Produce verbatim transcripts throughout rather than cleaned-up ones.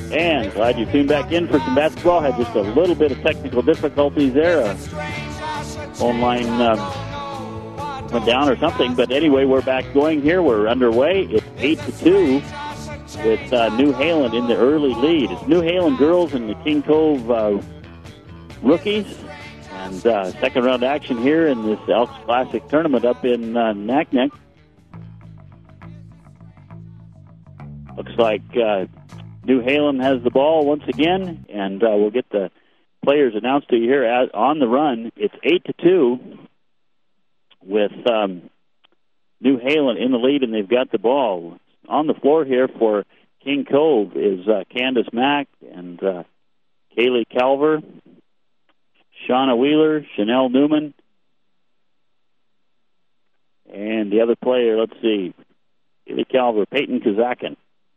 And glad you tuned back in for some basketball. Had just a little bit of technical difficulties there. Uh, phone line um, went down or something. But anyway, we're back going here. We're underway. It's eight to two with uh, New Halen in the early lead. It's New Halen girls and the King Cove uh, rookies. And uh, second round action here in this Elks Classic tournament up in uh, Naknek. Looks like uh, New Halen has the ball once again, and uh, we'll get the players announced to you here as, on the run. It's eight to two with um, New Halen in the lead, and they've got the ball. On the floor here for King Cove is uh, Candace Mack and uh, Kaylee Calver, Shauna Wheeler, Chanel Newman, and the other player, let's see, Kaylee Calver, Peyton Kazakin.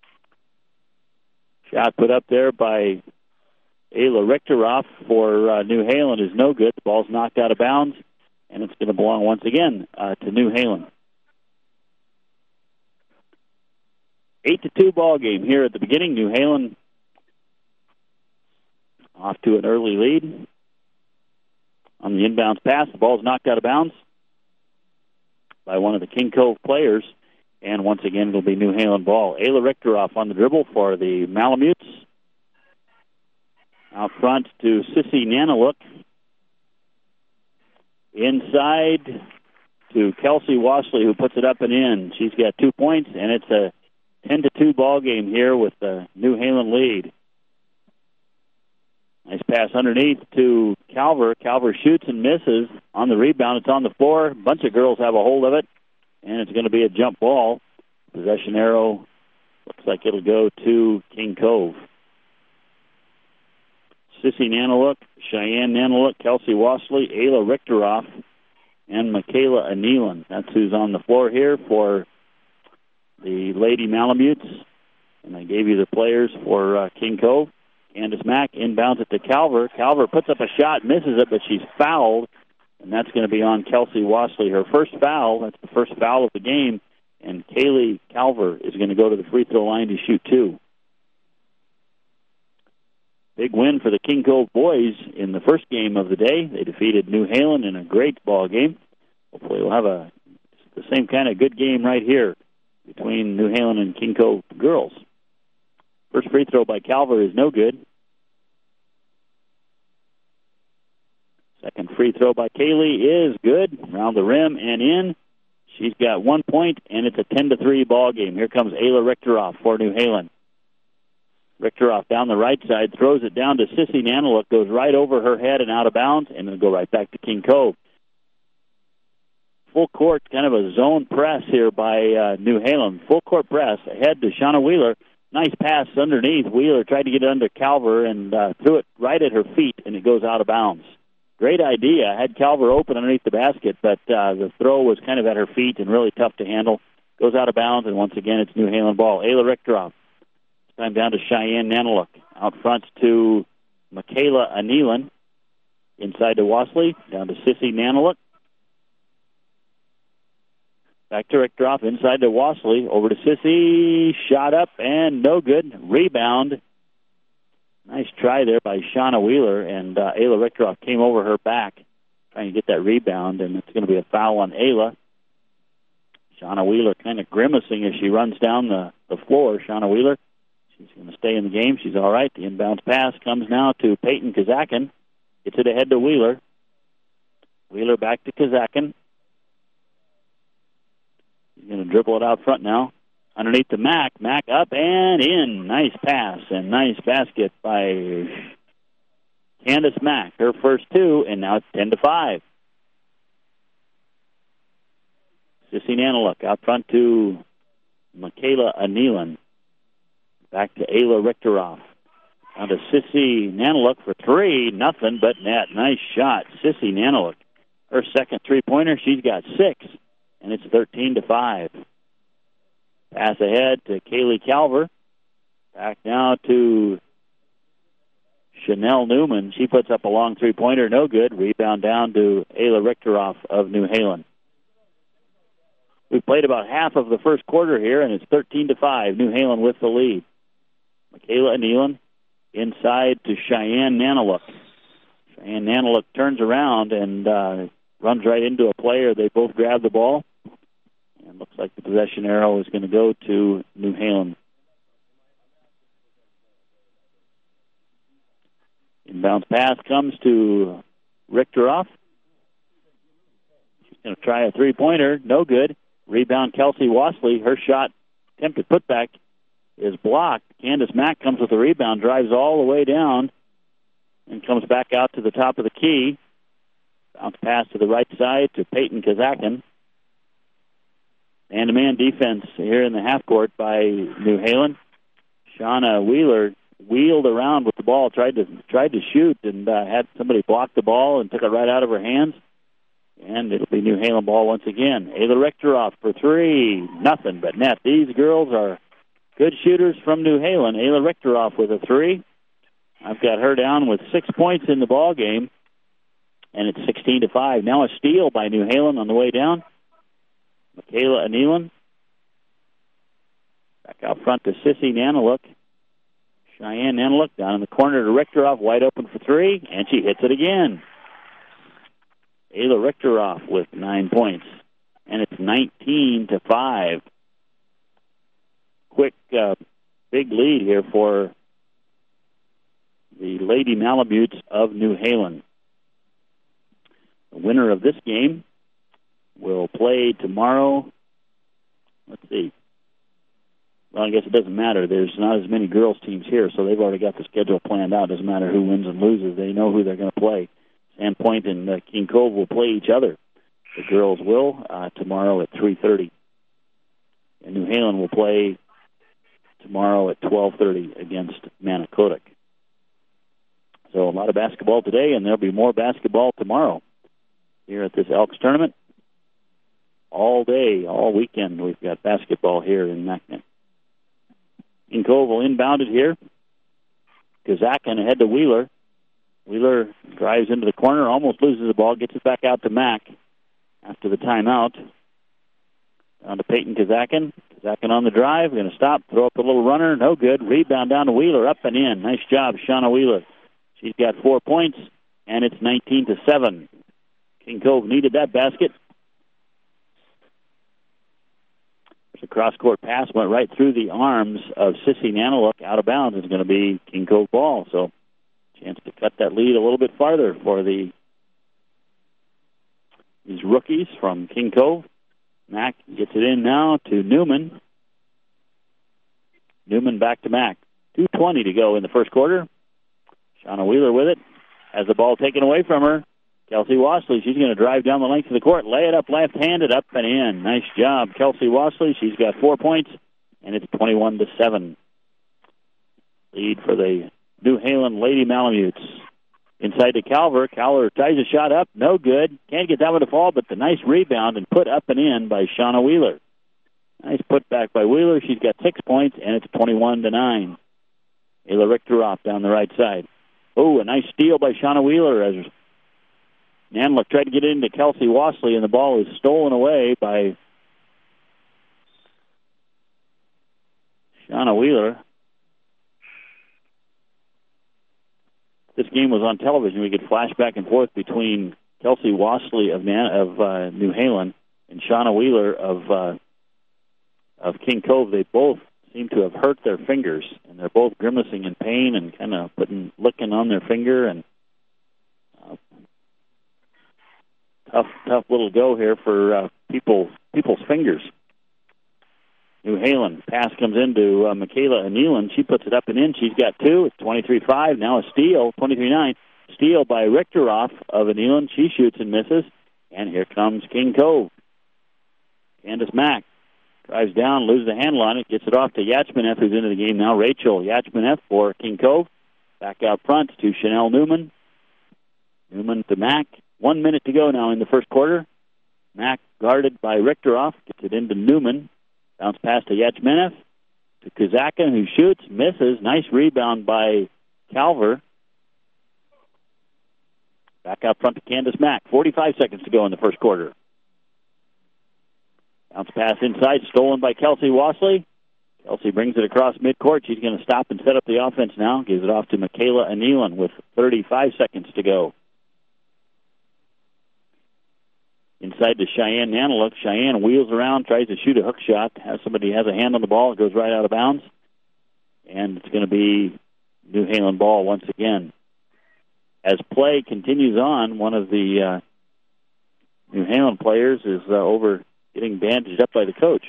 Shot put up there by Ayla Richteroff for uh, New Halen is no good. The ball's knocked out of bounds, and it's going to belong once again uh, to New Halen. Eight to two ball game here at the beginning. New Halen off to an early lead on the inbounds pass. The ball's knocked out of bounds by one of the King Cove players. And once again, it'll be New Halen ball. Ayla Richteroff on the dribble for the Malamutes. Out front to Sissy Nanalook. Inside to Kelsey Washley, who puts it up and in. She's got two points, and it's a ten to two ball game here with the New Halen lead. Nice pass underneath to Calver. Calver shoots and misses. On the rebound, it's on the floor. A bunch of girls have a hold of it. And it's going to be a jump ball. Possession arrow looks like it'll go to King Cove. Sissy Nanalook, Cheyenne Nanalook, Kelsey Washley, Ayla Richteroff, and Michaela Anelan. That's who's on the floor here for the Lady Malamutes. And I gave you the players for uh, King Cove. Candace Mack inbounds it to Calver. Calver puts up a shot, misses it, but she's fouled. And that's going to be on Kelsey Washley. Her first foul, that's the first foul of the game, and Kaylee Calver is going to go to the free throw line to shoot two. Big win for the King Cove boys in the first game of the day. They defeated New Halen in a great ball game. Hopefully we'll have a the same kind of good game right here between New Halen and King Cove girls. First free throw by Calver is no good. Second free throw by Kaylee is good. Around the rim and in. She's got one point, and it's a ten to three ball game. Here comes Ayla Richteroff for New Halen. Richteroff down the right side, throws it down to Sissy Nanalook, goes right over her head and out of bounds, and then go right back to King Cove. Full court, kind of a zone press here by uh, New Halen. Full court press ahead to Shauna Wheeler. Nice pass underneath. Wheeler tried to get it under Calver and uh, threw it right at her feet, and it goes out of bounds. Great idea. Had Calver open underneath the basket, but uh, the throw was kind of at her feet and really tough to handle. Goes out of bounds, and once again, it's New Halen ball. Ayla Richteroff. This time down to Cheyenne Nanalook. Out front to Michaela Anelan. Inside to Washley. Down to Sissy Nanalook. Back to Richteroff. Inside to Washley. Over to Sissy. Shot up and no good. Rebound. Nice try there by Shauna Wheeler, and uh, Ayla Richteroff came over her back trying to get that rebound, and it's going to be a foul on Ayla. Shauna Wheeler kind of grimacing as she runs down the, the floor. Shauna Wheeler, she's going to stay in the game. She's all right. The inbounds pass comes now to Peyton Kazakin. Gets it ahead to Wheeler. Wheeler back to Kazakin. He's going to dribble it out front now. Underneath the Mack. Mack up and in. Nice pass and nice basket by Candace Mack. Her first two, and now it's ten to five. Sissy Nanalook out front to Michaela Anelan. Back to Ayla Richteroff. Down to Sissy Nanalook for three. Nothing but net. Nice shot. Sissy Nanalook. Her second three-pointer. She's got six, and it's thirteen to five. Pass ahead to Kaylee Calver. Back now to Chanel Newman. She puts up a long three-pointer. No good. Rebound down to Ayla Richteroff of New Halen. We've played about half of the first quarter here, and it's thirteen to five. New Halen with the lead. Michaela Nealon inside to Cheyenne Nanalook. Cheyenne Nanalook turns around and uh, runs right into a player. They both grab the ball. And looks like the possession arrow is going to go to New Halen. Inbounds pass comes to Richteroff. She's going to try a three-pointer. No good. Rebound, Kelsey Wassley. Her shot, attempted putback, is blocked. Candace Mack comes with the rebound, drives all the way down, and comes back out to the top of the key. Bounce pass to the right side to Peyton Kazakin. Man-to-man defense here in the half court by New Halen. Shauna Wheeler wheeled around with the ball, tried to tried to shoot, and uh, had somebody block the ball and took it right out of her hands. And it'll be New Halen ball once again. Ayla Richteroff for three. Nothing but net. These girls are good shooters from New Halen. Ayla Richteroff with a three. I've got her down with six points in the ball game, and it's sixteen to five. Now a steal by New Halen on the way down. Michaela Nealon. Back out front to Sissy Nanalook. Cheyenne Nanalook down in the corner to Richteroff, wide open for three, and she hits it again. Ayla Richteroff with nine points, and it's nineteen to five. Quick, uh, big lead here for the Lady Malamutes of New Halen. The winner of this game will play tomorrow. Let's see. Well, I guess it doesn't matter. There's not as many girls' teams here, so they've already got the schedule planned out. It doesn't matter who wins and loses. They know who they're going to play. Sandpoint and uh, King Cove will play each other. The girls will uh, tomorrow at three thirty. And New Halen will play tomorrow at twelve thirty against Manicodic. So a lot of basketball today, and there'll be more basketball tomorrow here at this Elks tournament. All day, all weekend, we've got basketball here in Mackinac. King Cove will inbound it here. Kazakin ahead to Wheeler. Wheeler drives into the corner, almost loses the ball, gets it back out to Mack after the timeout. Down to Peyton Kazakin. Kazakin on the drive, going to stop, throw up a little runner, no good. Rebound down to Wheeler, up and in. Nice job, Shauna Wheeler. She's got four points, and it's nineteen to seven. King Cove needed that basket. The cross-court pass went right through the arms of Sissy Nanalook. Out of bounds is going to be King Cove ball. So chance to cut that lead a little bit farther for the these rookies from King Cove. Mack gets it in now to Newman. Newman back to Mack. two twenty to go in the first quarter. Shauna Wheeler with it. Has the ball taken away from her. Kelsey Wassley, she's going to drive down the length of the court, lay it up left-handed, up and in. Nice job, Kelsey Wassley. She's got four points, and it's twenty-one to seven. Lead for the New Halen Lady Malamutes. Inside to Calver. Calver ties a shot up, no good. Can't get that one to fall, but the nice rebound and put up and in by Shauna Wheeler. Nice put back by Wheeler. She's got six points, and it's twenty-one to nine. Ayla Richteroff down the right side. Oh, a nice steal by Shauna Wheeler as Nanalook tried to get into Kelsey Wassley, and the ball is stolen away by Shauna Wheeler. This game was on television. We could flash back and forth between Kelsey Wassley of, Man- of uh, New Halen and Shauna Wheeler of uh, of King Cove. They both seem to have hurt their fingers, and they're both grimacing in pain and kind of putting licking on their finger. And uh, tough, tough little go here for uh, people people's fingers. New Halen pass comes into uh, Michaela Nealon. She puts it up and in. She's got two. It's twenty-three five. Now a steal, twenty-three nine. Steal by Richteroff of Nealon. She shoots and misses. And here comes King Cove. Candace Mack drives down, loses the handle on it, gets it off to Yachmaneff, who's into the game now. Rachel Yachmaneff for King Cove. Back out front to Chanel Newman. Newman to Mack. One minute to go now in the first quarter. Mack guarded by Richteroff. Gets it into Newman. Bounce pass to Yachmaneff. To Kazakin, who shoots, misses. Nice rebound by Calver. Back out front to Candace Mack. forty-five seconds to go in the first quarter. Bounce pass inside, stolen by Kelsey Wassley. Kelsey brings it across midcourt. She's going to stop and set up the offense now. Gives it off to Michaela Anelan with thirty-five seconds to go. Inside to Cheyenne Nanalook. Cheyenne wheels around, tries to shoot a hook shot. Has somebody has a hand on the ball. It goes right out of bounds. And it's going to be New Halen ball once again. As play continues on, one of the uh, New Halen players is uh, over getting bandaged up by the coach.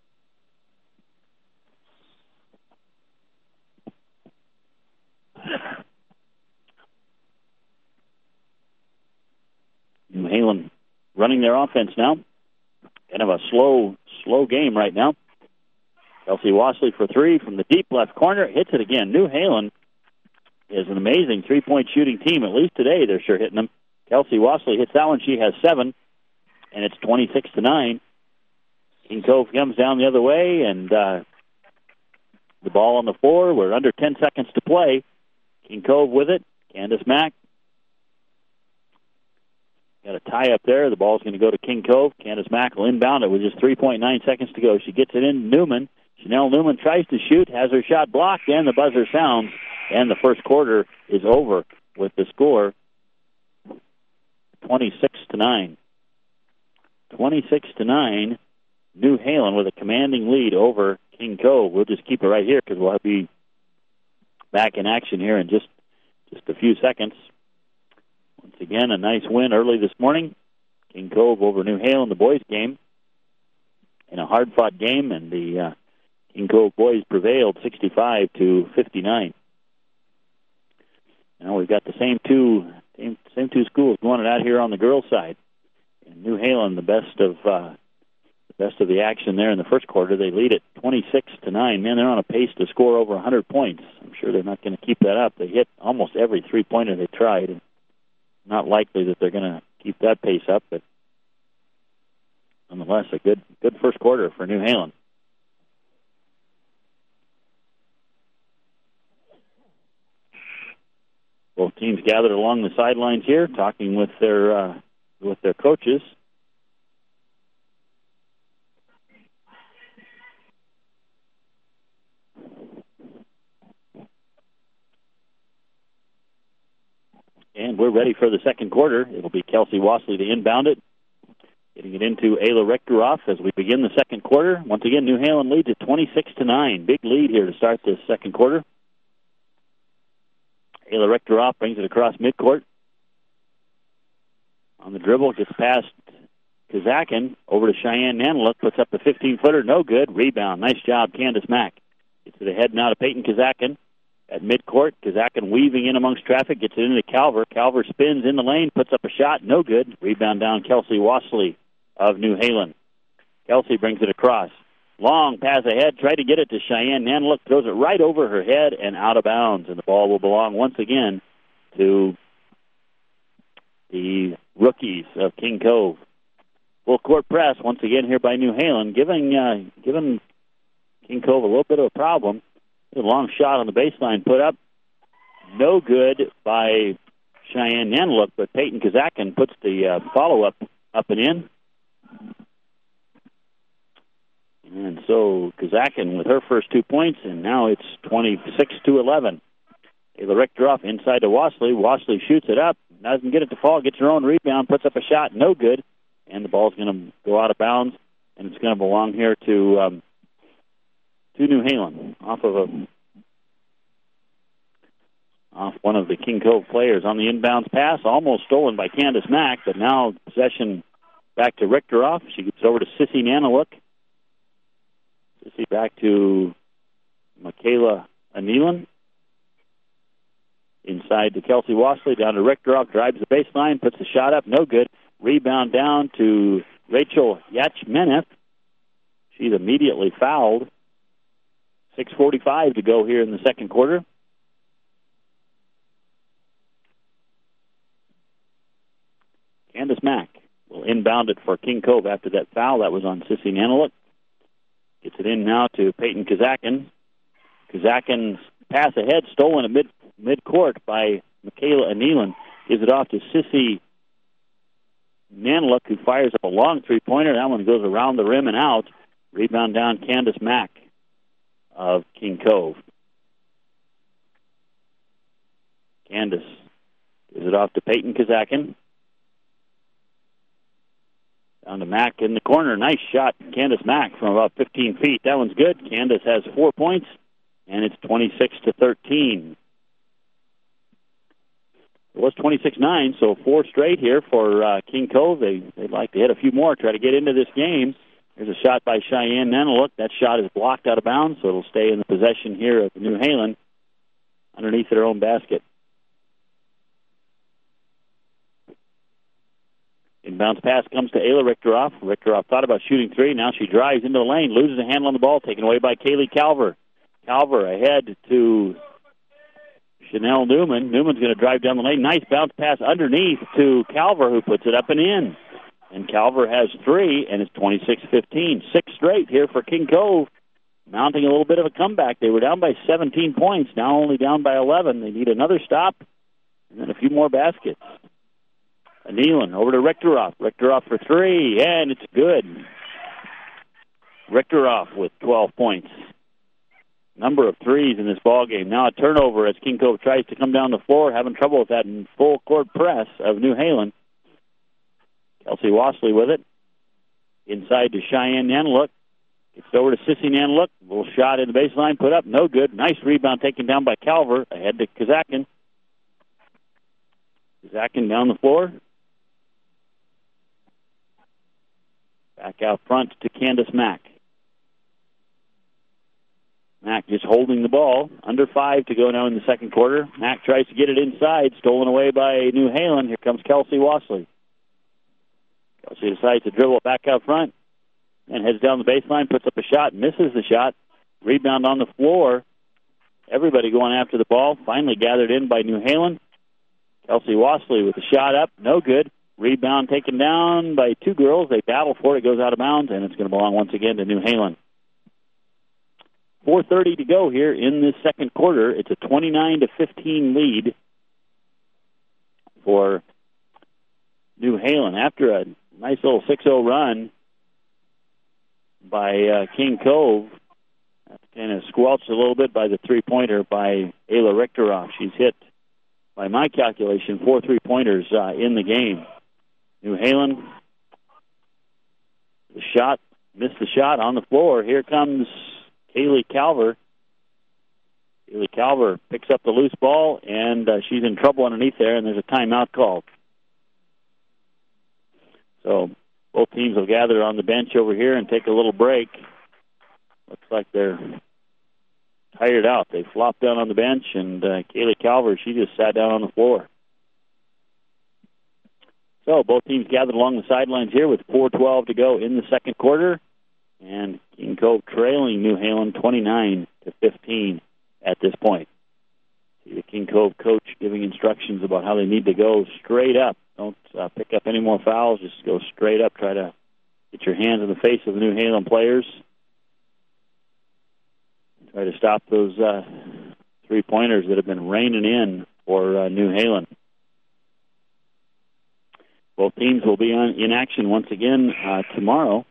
New Halen running their offense now. Kind of a slow, slow game right now. Kelsey Wassley for three from the deep left corner. Hits it again. New Halen is an amazing three-point shooting team. At least today they're sure hitting them. Kelsey Wassley hits that one. She has seven, and it's twenty-six to nine. King Cove comes down the other way, and uh, the ball on the floor. We're under ten seconds to play. King Cove with it. Candace Mack. Got a tie up there. The ball's going to go to King Cove. Candace Mack will inbound it with just three point nine seconds to go. She gets it in. Newman. Chanel Newman tries to shoot, has her shot blocked, and the buzzer sounds, and the first quarter is over with the score twenty-six to nine. twenty-six to nine. New Halen with a commanding lead over King Cove. We'll just keep it right here because we'll be back in action here in just, just a few seconds. Once again, a nice win early this morning. King Cove over New Halen, the boys' game, in a hard-fought game, and the uh, King Cove boys prevailed sixty-five to fifty-nine. Now we've got the same two same, same two schools going it out here on the girls' side. And New Halen, the best of uh, the best of the action there in the first quarter. They lead it twenty-six to nine. Man, they're on a pace to score over one hundred points. I'm sure they're not going to keep that up. They hit almost every three-pointer they tried. And not likely that they're going to keep that pace up, but nonetheless, a good good first quarter for New Halen. Both teams gathered along the sidelines here, talking with their uh, with their coaches. And we're ready for the second quarter. It'll be Kelsey Wassley to inbound it. Getting it into Ayla Rechteroff as we begin the second quarter. Once again, New Halen leads at twenty-six to nine. Big lead here to start this second quarter. Ayla Rechteroff brings it across midcourt. On the dribble, gets past Kazakin. Over to Cheyenne Nanalook. Puts up the fifteen-footer. No good. Rebound. Nice job, Candace Mack. Gets it ahead now to Peyton Kazakin. At midcourt, Kazakin weaving in amongst traffic, gets it into Calver. Calver spins in the lane, puts up a shot, no good. Rebound down Kelsey Wassley of New Halen. Kelsey brings it across. Long pass ahead, tried to get it to Cheyenne Nanalook, throws it right over her head and out of bounds. And the ball will belong once again to the rookies of King Cove. Full court press once again here by New Halen, giving, uh, giving King Cove a little bit of a problem. A long shot on the baseline put up. No good by Cheyenne Nanalook, but Peyton Kazakin puts the uh, follow-up up and in. And so Kazakin with her first two points, and now it's twenty-six to eleven. Ayla Rechteroff inside to Wassley. Wassley shoots it up, doesn't get it to fall, gets her own rebound, puts up a shot, no good. And the ball's going to go out of bounds, and it's going to belong here to... Um, to New Halen, off of a off one of the King Cove players on the inbounds pass, almost stolen by Candace Mack, but now possession back to Rechteroff. She gets over to Sissy Nanalook. Sissy back to Michaela Anelan. Inside to Kelsey Wassley, down to Rechteroff, drives the baseline, puts the shot up, no good. Rebound down to Rachel Yachmeneth. She's immediately fouled. six forty-five to go here in the second quarter. Candace Mack will inbound it for King Cove after that foul that was on Sissy Nanalook. Gets it in now to Peyton Kazakin. Kazakin's pass ahead, stolen at mid mid-court by Michaela Anelan. Gives it off to Sissy Nanalook, who fires up a long three-pointer. That one goes around the rim and out. Rebound down Candace Mack of King Cove. Candace gives it off to Peyton Kazakin. Down to Mack in the corner. Nice shot, Candace Mack, from about fifteen feet. That one's good. Candace has four points, and it's twenty-six to thirteen. It was twenty-six nine, so four straight here for uh, King Cove. They, they'd like to hit a few more, try to get into this game. There's a shot by Cheyenne Nanalook. That shot is blocked out of bounds, so it'll stay in the possession here of New Halen underneath their own basket. Inbounds pass comes to Ayla Richteroff. Richteroff thought about shooting three. Now she drives into the lane, loses a handle on the ball, taken away by Kaylee Calver. Calver ahead to Chanel Newman. Newman's going to drive down the lane. Nice bounce pass underneath to Calver, who puts it up and in. And Calver has three, and it's twenty-six fifteen. Six straight here for King Cove, mounting a little bit of a comeback. They were down by seventeen points, now only down by eleven. They need another stop and then a few more baskets. Nealon over to Richteroff. Richteroff for three, and it's good. Richteroff with twelve points. Number of threes in this ball game. Now a turnover as King Cove tries to come down the floor, having trouble with that in full court press of New Halen. Kelsey Wasley with it. Inside to Cheyenne Nanalook. Gets over to Sissy Nanalook. A little shot in the baseline, put up, no good. Nice rebound taken down by Calver. Ahead to Kazakin. Kazakin down the floor. Back out front to Candace Mack. Mack just holding the ball. Under five to go now in the second quarter. Mack tries to get it inside. Stolen away by New Halen. Here comes Kelsey Wasley. Kelsey decides to dribble back out front and heads down the baseline, puts up a shot, misses the shot. Rebound on the floor. Everybody going after the ball. Finally gathered in by New Halen. Kelsey Wasley with the shot up. No good. Rebound taken down by two girls. They battle for it. It goes out of bounds, and it's going to belong once again to New Halen. four thirty to go here in this second quarter. It's a twenty-nine to fifteen lead for New Halen. After a nice little six oh run by uh, King Cove, that's kind of squelched a little bit by the three-pointer by Ayla Richteroff. She's hit, by my calculation, four three-pointers uh, in the game. New Halen, the shot, missed the shot on the floor. Here comes Kaylee Calver. Kaylee Calver picks up the loose ball, and uh, she's in trouble underneath there, and there's a timeout called. So both teams will gather on the bench over here and take a little break. Looks like they're tired out. They flopped down on the bench, and uh, Kaylee Calver, she just sat down on the floor. So both teams gathered along the sidelines here with four twelve to go in the second quarter, and King Cove trailing New Halen twenty-nine to fifteen at this point. See the King Cove coach giving instructions about how they need to go straight up. Don't uh, pick up any more fouls. Just go straight up. Try to get your hands in the face of the New Halen players. Try to stop those uh, three-pointers that have been raining in for uh, New Halen. Both teams will be on, in action once again uh, tomorrow.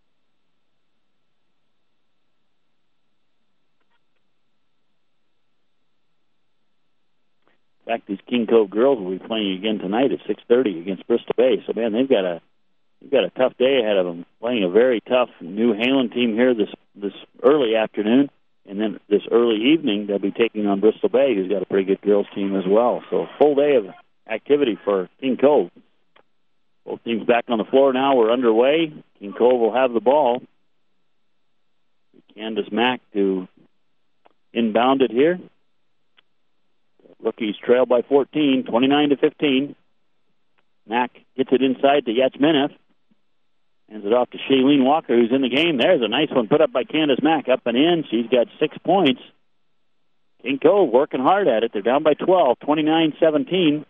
In fact, these King Cove girls will be playing again tonight at six thirty against Bristol Bay. So, man, they've got a they've got a tough day ahead of them, playing a very tough New Halen team here this this early afternoon. And then this early evening, they'll be taking on Bristol Bay, who's got a pretty good girls team as well. So, full day of activity for King Cove. Both teams back on the floor now. We're underway. King Cove will have the ball. Candace Mack to inbound it here. Rookies trail by fourteen, twenty-nine to fifteen. Mack gets it inside to Yachmenef. Hands it off to Shailene Walker, who's in the game. There's a nice one put up by Candace Mack, up and in. She's got six points. King Cove working hard at it. They're down by twelve, twenty-nine seventeen.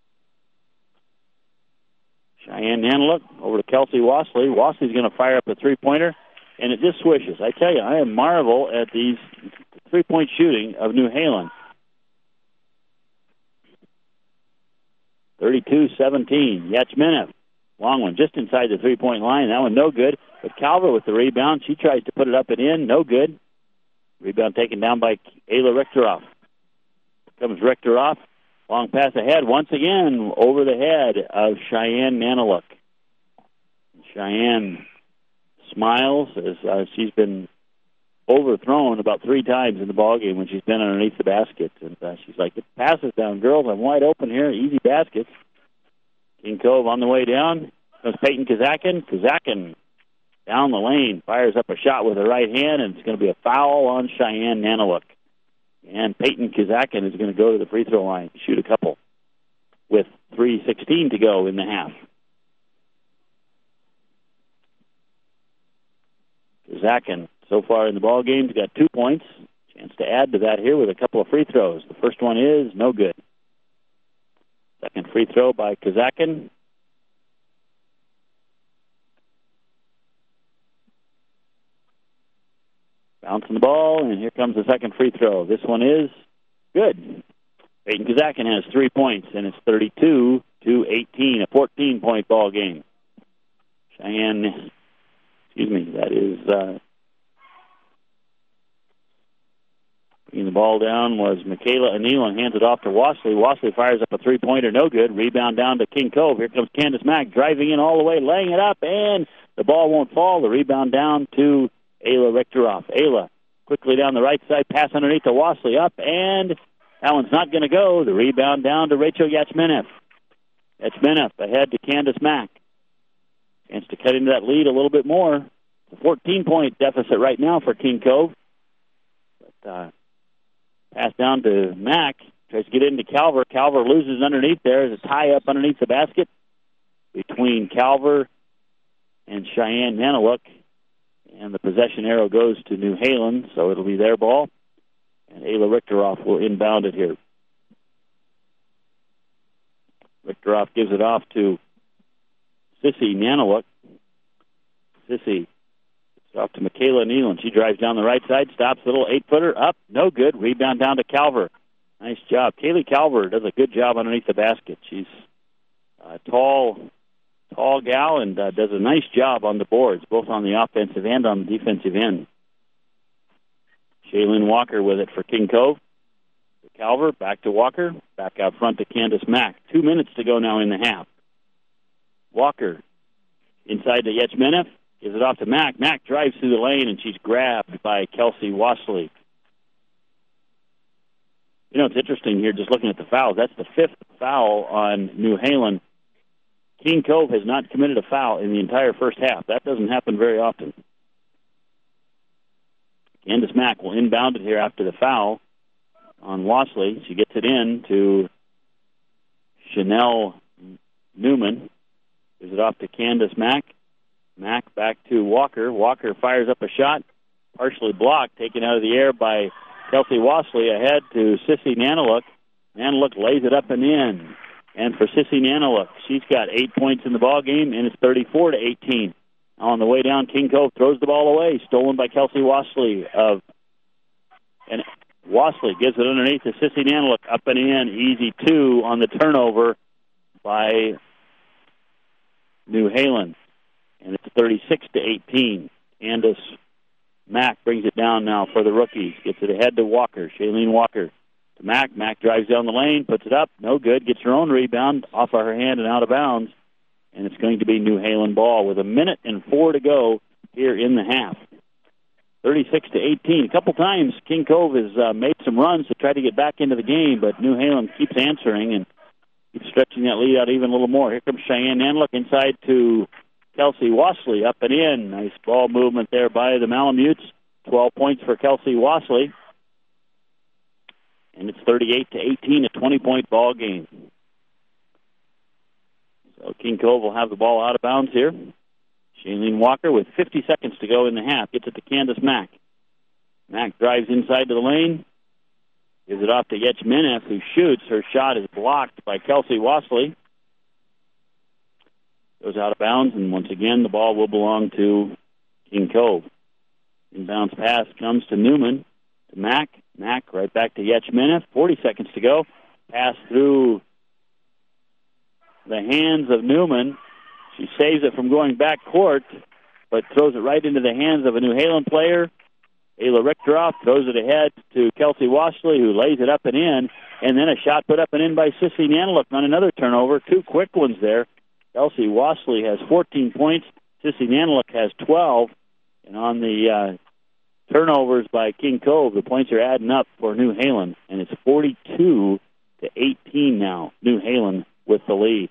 Cheyenne Nanalook over to Kelsey Wasley. Wasley's going to fire up a three-pointer, and it just swishes. I tell you, I marvel at these three-point shooting of New Halen. thirty-two seventeen. Yachmenef, long one, just inside the three-point line. That one no good. But Calver with the rebound. She tries to put it up and in. No good. Rebound taken down by Ayla Richteroff. Comes Richteroff. Long pass ahead. Once again, over the head of Cheyenne Nanaluk. Cheyenne smiles as uh, she's been overthrown about three times in the ballgame when she's been underneath the basket. And uh, she's like, "Get passes down, girls. I'm wide open here. Easy baskets." King Cove on the way down. Comes Peyton Kazakin. Kazakin down the lane. Fires up a shot with her right hand, and it's going to be a foul on Cheyenne Nanaluk. And Peyton Kazakin is going to go to the free throw line, shoot a couple, with three sixteen to go in the half. Kazakin, so far in the ball game, has got two points. Chance to add to that here with a couple of free throws. The first one is no good. Second free throw by Kazakin. Bouncing the ball, and here comes the second free throw. This one is good. Peyton Kazakin has three points, and it's thirty-two to eighteen, a fourteen-point ball game. Cheyenne, excuse me, that is uh, bringing the ball down was Michaela O'Neill and hands it off to Wassley. Wassley fires up a three-pointer, no good. Rebound down to King Cove. Here comes Candace Mack driving in all the way, laying it up, and the ball won't fall. The rebound down to Ayla Richteroff. Ayla quickly down the right side, pass underneath to Wassley, up, and that one's not going to go. The rebound down to Rachel Yachmenev. Yachmenev ahead to Candace Mack. Chance to cut into that lead a little bit more. It's a fourteen-point deficit right now for King Cove. But uh, pass down to Mack. Tries to get into Calver. Calver loses underneath there. There's a tie-up underneath the basket between Calver and Cheyenne Nanaluk. And the possession arrow goes to New Halen, so it'll be their ball. And Ayla Richteroff will inbound it here. Richteroff gives it off to Sissy Nanaluk. Sissy gives it off to Michaela Neal, and she drives down the right side, stops, little eight-footer, up, no good. Rebound down to Calver. Nice job. Kaylee Calver does a good job underneath the basket. She's a tall... tall gal and uh, does a nice job on the boards, both on the offensive and on the defensive end. Shaylin Walker with it for King Cove. Calver, back to Walker, back out front to Candace Mack. Two minutes to go now in the half. Walker inside to Yachmenev, gives it off to Mack. Mack drives through the lane, and she's grabbed by Kelsey Wassley. You know, it's interesting here, just looking at the fouls. That's the fifth foul on New Halen. King Cove has not committed a foul in the entire first half. That doesn't happen very often. Candace Mack will inbound it here after the foul on Wassley. She gets it in to Chanel Newman. Gives it off to Candace Mack. Mack back to Walker. Walker fires up a shot, partially blocked, taken out of the air by Kelsey Wassley. Ahead to Sissy Nanaluk. Nanaluk lays it up and in. And for Sissy Nanaluk, she's got eight points in the ball game, and it's thirty-four to eighteen. On the way down, King Cove throws the ball away, stolen by Kelsey Wassley. Of and Wassley gives it underneath to Sissy Nanaluk, up and in, easy two on the turnover by New Halen, and it's thirty-six to eighteen. Candace Mack brings it down now for the rookies. Gets it ahead to Walker, Shailene Walker. To Mack. Mack drives down the lane, puts it up, no good, gets her own rebound off of her hand and out of bounds, and it's going to be New Halen ball with a minute and four to go here in the half. thirty-six to eighteen. A couple times King Cove has uh, made some runs to try to get back into the game, but New Halen keeps answering and keeps stretching that lead out even a little more. Here comes Cheyenne Nanaluk inside to Kelsey Wassley, up and in. Nice ball movement there by the Malamutes. twelve points for Kelsey Wassley. And it's thirty-eight to eighteen, a twenty-point ball game. So King Cove will have the ball out of bounds here. Shailene Walker with fifty seconds to go in the half. Gets it to Candace Mack. Mack drives inside to the lane. Gives it off to Yachmenev, who shoots. Her shot is blocked by Kelsey Wassley. Goes out of bounds, and once again, the ball will belong to King Cove. Inbounds pass comes to Newman, to Mack. Mack right back to Yachmenev. forty seconds to go. Pass through the hands of Newman. She saves it from going back court, but throws it right into the hands of a New Halen player. Ayla Richteroff throws it ahead to Kelsey Washley, who lays it up and in, and then a shot put up and in by Sissy Nanaluk on another turnover. Two quick ones there. Kelsey Washley has fourteen points. Sissy Nanaluk has twelve. And on the uh, turnovers by King Cove, the points are adding up for New Halen, and it's forty-two to eighteen now. New Halen with the lead.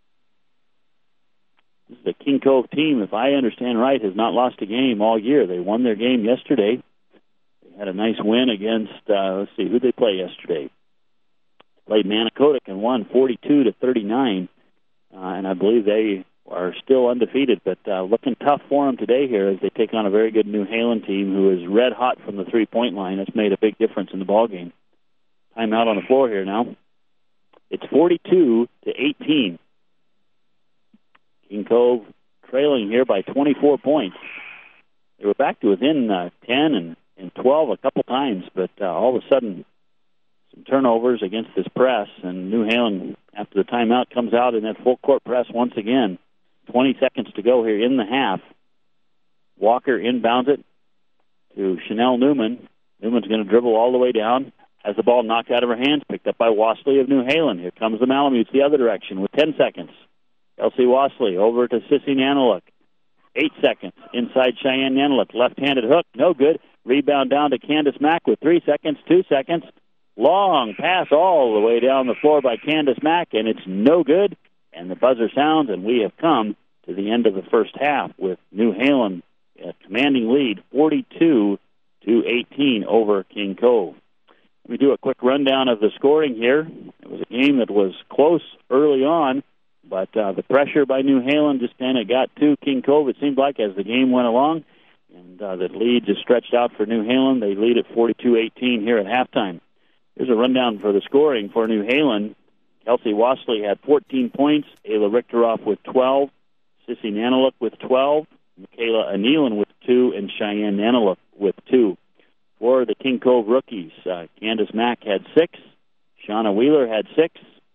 This is the King Cove team, if I understand right, has not lost a game all year. They won their game yesterday. They had a nice win against, uh, let's see, who they play yesterday? Played Manicodic and won forty-two to thirty-nine. Uh, and I believe they are still undefeated, but uh, looking tough for them today here as they take on a very good New Halen team who is red hot from the three-point line. That's made a big difference in the ball game. Timeout on the floor here now. It's forty-two to eighteen. King Cove trailing here by twenty-four points. They were back to within uh, ten and, and twelve a couple times, but uh, all of a sudden some turnovers against this press, and New Halen, after the timeout, comes out in that full-court press once again. twenty seconds to go here in the half. Walker inbounds it to Chanel Newman. Newman's going to dribble all the way down. Has the ball knocked out of her hands, picked up by Washley of New Halen. Here comes the Malamutes the other direction with ten seconds. Kelsey Washley over to Sissy Nanaluk. Eight seconds. Inside Cheyenne Nanaluk. Left-handed hook. No good. Rebound down to Candace Mack with three seconds. Two seconds. Long pass all the way down the floor by Candace Mack, and it's no good. And the buzzer sounds, and we have come to the end of the first half with New Halen a commanding lead, forty-two to eighteen over King Cove. Let me do a quick rundown of the scoring here. It was a game that was close early on, but uh, the pressure by New Halen just kind of got to King Cove, it seemed like, as the game went along. And uh, the lead just stretched out for New Halen. They lead at forty-two eighteen here at halftime. Here's a rundown for the scoring for New Halen. Kelsey Washley had fourteen points. Ayla Richteroff with twelve. Sissy Nanaluk with twelve. Michaela Anealon with two. And Cheyenne Nanaluk with two. For the King Cove rookies, uh, Candace Mack had six. Shauna Wheeler had six.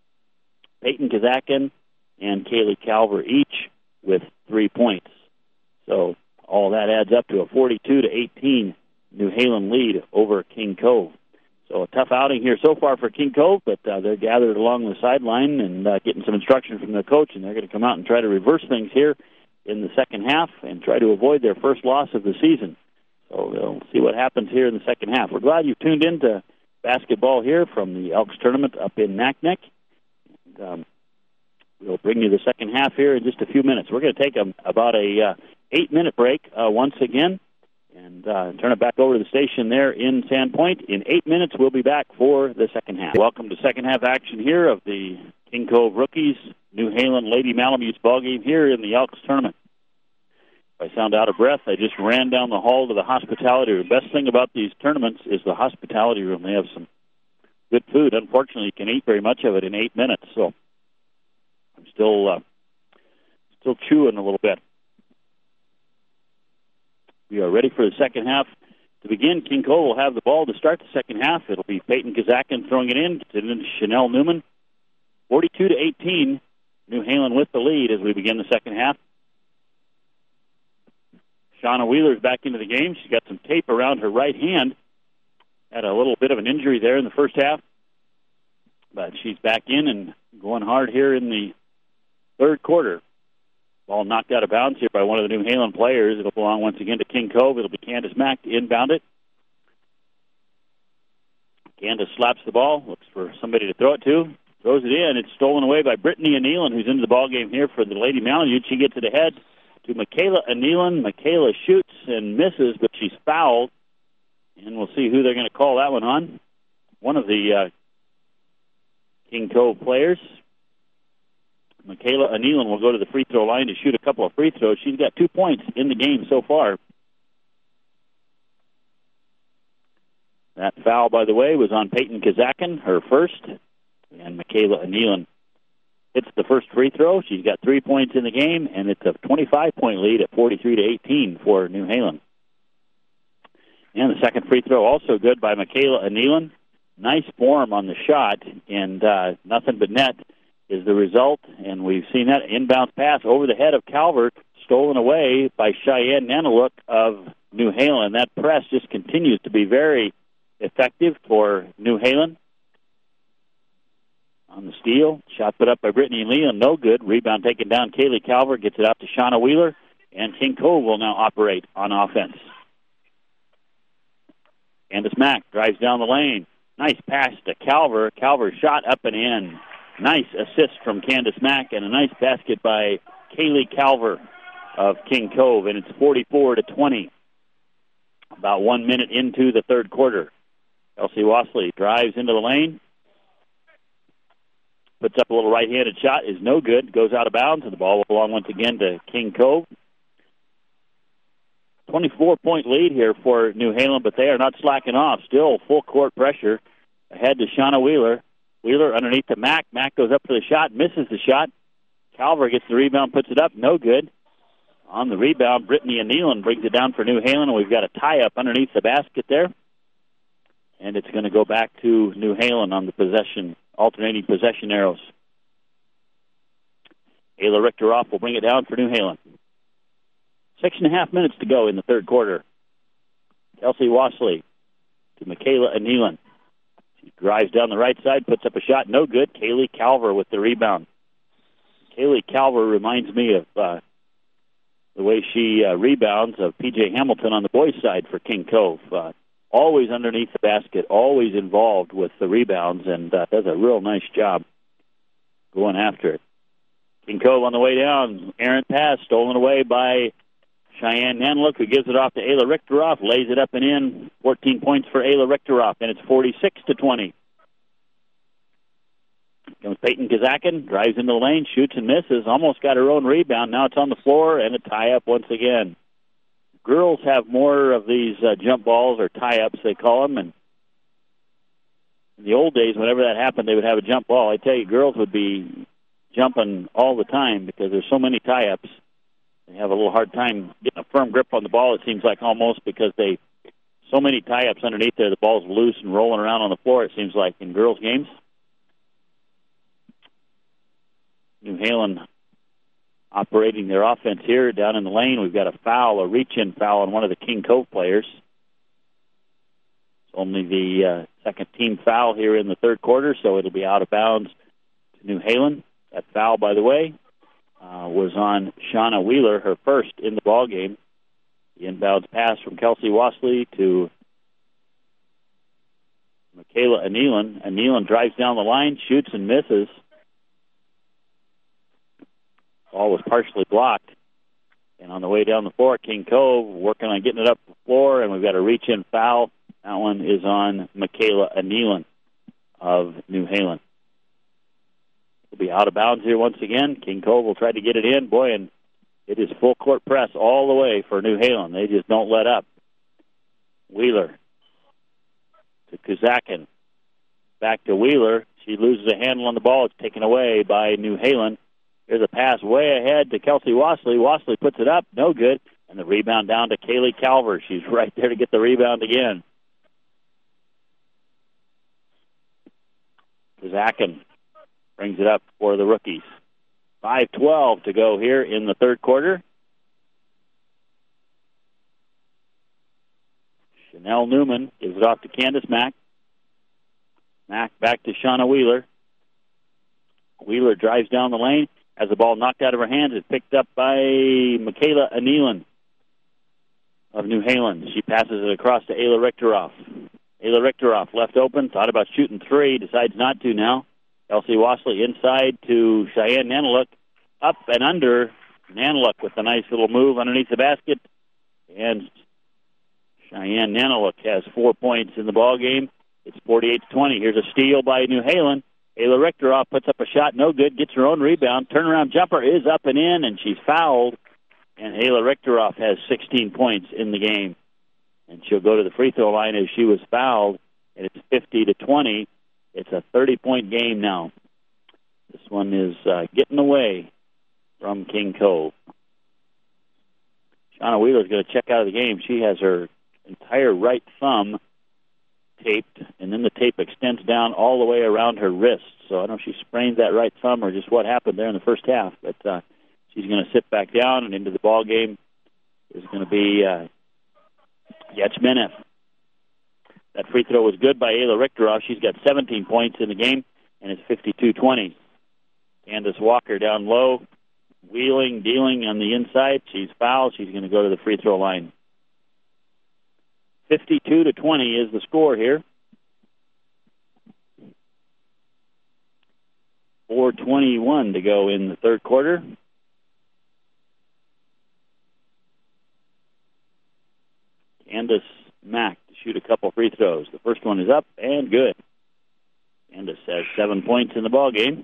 Peyton Kazakin and Kaylee Calver each with three points. So all that adds up to a forty-two to eighteen New Halen lead over King Cove. So a tough outing here so far for King Cove, but uh, they're gathered along the sideline and uh, getting some instruction from their coach, and they're going to come out and try to reverse things here in the second half and try to avoid their first loss of the season. So we'll see what happens here in the second half. We're glad you've tuned in to basketball here from the Elks tournament up in Naknek. And, um, we'll bring you the second half here in just a few minutes. We're going to take a, about a uh, eight-minute break uh, once again and uh, turn it back over to the station there in Sandpoint. In eight minutes, we'll be back for the second half. Welcome to second half action here of the King Cove rookies, New Halen Lady Malamutes ball game here in the Elks tournament. If I sound out of breath, I just ran down the hall to the hospitality room. The best thing about these tournaments is the hospitality room. They have some good food. Unfortunately, you can eat very much of it in eight minutes, so I'm still uh, still chewing a little bit. We are ready for the second half to begin. King Cove will have the ball to start the second half. It'll be Peyton Kazakin throwing it in. Gets it into Chanel Newman. forty-two to eighteen. New Halen with the lead as we begin the second half. Shauna Wheeler's back into the game. She's got some tape around her right hand. Had a little bit of an injury there in the first half. But she's back in and going hard here in the third quarter. Ball knocked out of bounds here by one of the New Halen players. It'll belong once again to King Cove. It'll be Candace Mack to inbound it. Candace slaps the ball, looks for somebody to throw it to. Throws it in. It's stolen away by Brittany Anealon, who's into the ball game here for the Lady Malamute. She gets it ahead to Michaela Anealon. Michaela shoots and misses, but she's fouled. And we'll see who they're going to call that one on. One of the uh, King Cove players. Michaela Anealon will go to the free throw line to shoot a couple of free throws. She's got two points in the game so far. That foul, by the way, was on Peyton Kazakin, her first. And Michaela Anealon hits the first free throw. She's got three points in the game, and it's a twenty-five point lead at forty-three to eighteen for New Halen. And the second free throw also good by Michaela Anealon. Nice form on the shot, and uh, nothing but net is the result. And we've seen that inbound pass over the head of Calvert, stolen away by Cheyenne Nanaluk of New Halen. That press just continues to be very effective for New Halen. On the steal, shot put up by Brittany Leland, no good. Rebound taken down. Kaylee Calver gets it out to Shauna Wheeler, and King Cove will now operate on offense. Candace Mack drives down the lane. Nice pass to Calver. Calver shot up and in. Nice assist from Candace Mack, and a nice basket by Kaylee Calver of King Cove, and it's forty-four to twenty. About one minute into the third quarter. Elsie Wasley drives into the lane. Puts up a little right-handed shot, is no good, goes out of bounds, and the ball will belong once again to King Cove. twenty-four point lead here for New Halen, but they are not slacking off. Still full court pressure ahead to Shauna Wheeler. Wheeler underneath to Mack. Mack goes up for the shot, misses the shot. Calver gets the rebound, puts it up, no good. On the rebound, Brittany Nealon brings it down for New Halen, and we've got a tie-up underneath the basket there. And it's going to go back to New Halen on the possession, alternating possession arrows. Ayla Richteroff will bring it down for New Halen. Six and a half minutes to go in the third quarter. Kelsey Wasley to Michaela Nealon. She drives down the right side, puts up a shot, no good. Kaylee Calver with the rebound. Kaylee Calver reminds me of uh, the way she uh, rebounds of P J Hamilton on the boys' side for King Cove. Uh, always underneath the basket, always involved with the rebounds, and uh, does a real nice job going after it. King Cove on the way down. Errant pass stolen away by Cheyenne Nanlook, who gives it off to Ayla Richteroff, lays it up and in. fourteen points for Ayla Richteroff, and it's forty-six to twenty. Comes Peyton Kazakin, drives into the lane, shoots and misses, almost got her own rebound. Now it's on the floor, and a tie-up once again. Girls have more of these uh, jump balls, or tie-ups, they call them, and in the old days, whenever that happened, they would have a jump ball. I tell you, girls would be jumping all the time because there's so many tie-ups. They have a little hard time getting a firm grip on the ball, it seems like, almost, because they so many tie-ups underneath there, the ball's loose and rolling around on the floor, it seems like, in girls' games. New Halen operating their offense here down in the lane. We've got a foul, a reach-in foul on one of the King Cove players. It's only the uh, second team foul here in the third quarter, so it'll be out of bounds to New Halen. That foul, by the way, uh, was on Shauna Wheeler, her first in the ball game. The inbounds pass from Kelsey Wasley to Michaela Nealon. Nealon drives down the line, shoots and misses. Ball was partially blocked. And on the way down the floor, King Cove working on getting it up the floor, and we've got a reach-in foul. That one is on Michaela Nealon of New Halen. Will be out of bounds here once again. King Cove will try to get it in. Boy, and it is full court press all the way for New Halen. They just don't let up. Wheeler to Kazakin. Back to Wheeler. She loses a handle on the ball. It's taken away by New Halen. Here's a pass way ahead to Kelsey Wasley. Wasley puts it up. No good. And the rebound down to Kaylee Calver. She's right there to get the rebound again. Kazakin brings it up for the rookies. five twelve to go here in the third quarter. Chanel Newman gives it off to Candace Mack. Mack back to Shauna Wheeler. Wheeler drives down the lane. Has the ball knocked out of her hands. It's picked up by Michaela Nealon of New Halen. She passes it across to Ayla Richteroff. Ayla Richteroff left open, thought about shooting three, decides not to now. Kelsey Wasley inside to Cheyenne Nanalook. Up and under. Nanalook with a nice little move underneath the basket. And Cheyenne Nanalook has four points in the ball game. It's forty-eight to twenty. Here's a steal by New Halen. Ayla Richteroff puts up a shot, no good, gets her own rebound. Turnaround jumper is up and in, and she's fouled. And Ayla Richteroff has sixteen points in the game. And she'll go to the free throw line as she was fouled, and it's fifty to twenty. It's a thirty-point game now. This one is uh, getting away from King Cove. Shauna Wheeler is going to check out of the game. She has her entire right thumb taped, and then the tape extends down all the way around her wrist. So I don't know if she sprained that right thumb or just what happened there in the first half, but uh, she's going to sit back down, and into the ball game is going to be uh, Yachmenev. That free throw was good by Ayla Richteroff. She's got seventeen points in the game, and it's fifty-two twenty. Candace Walker down low, wheeling, dealing on the inside. She's fouled. She's going to go to the free throw line. fifty-two to twenty is the score here. four twenty-one to go in the third quarter. Candace Mack to shoot a couple free throws. The first one is up and good. Candace has seven points in the ball game.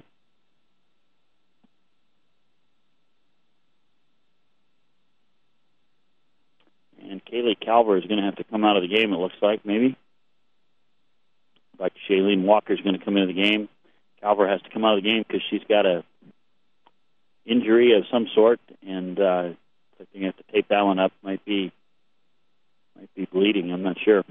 And Kaylee Calver is going to have to come out of the game, it looks like, maybe. Like Shailene Walker is going to come into the game. Calver has to come out of the game because she's got a injury of some sort, and uh, I think you have to tape that one up. Might be might be bleeding. I'm not sure.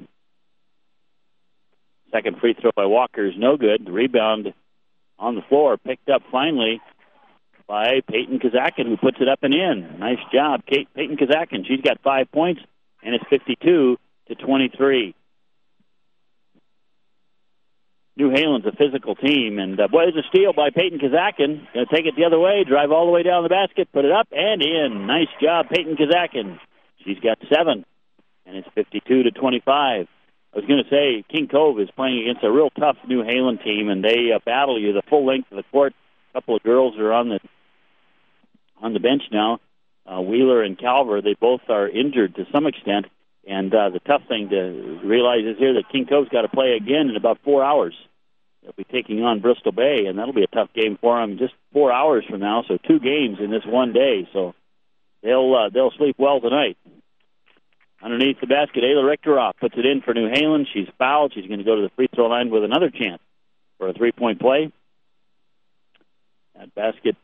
Second free throw by Walker is no good. The rebound on the floor picked up finally by Peyton Kazakin, who puts it up and in. Nice job, Kate Peyton Kazakin. She's got five points, and it's fifty-two to twenty-three. New Halen's a physical team, and uh, boy, there's a steal by Peyton Kazakin. Going to take it the other way, drive all the way down the basket, put it up and in. Nice job, Peyton Kazakin. She's got seven, and it's fifty-two to twenty-five. I was going to say King Cove is playing against a real tough New Halen team, and they uh, battle you the full length of the court. A couple of girls are on the on the bench now. Uh, Wheeler and Calver, they both are injured to some extent. And uh, the tough thing to realize is here that King Cove's got to play again in about four hours. They'll be taking on Bristol Bay, and that'll be a tough game for them just four hours from now. So two games in this one day. So they'll uh, they'll sleep well tonight. Underneath the basket, Ayla Richteroff puts it in for New Halen. She's fouled. She's going to go to the free throw line with another chance for a three-point play. That basket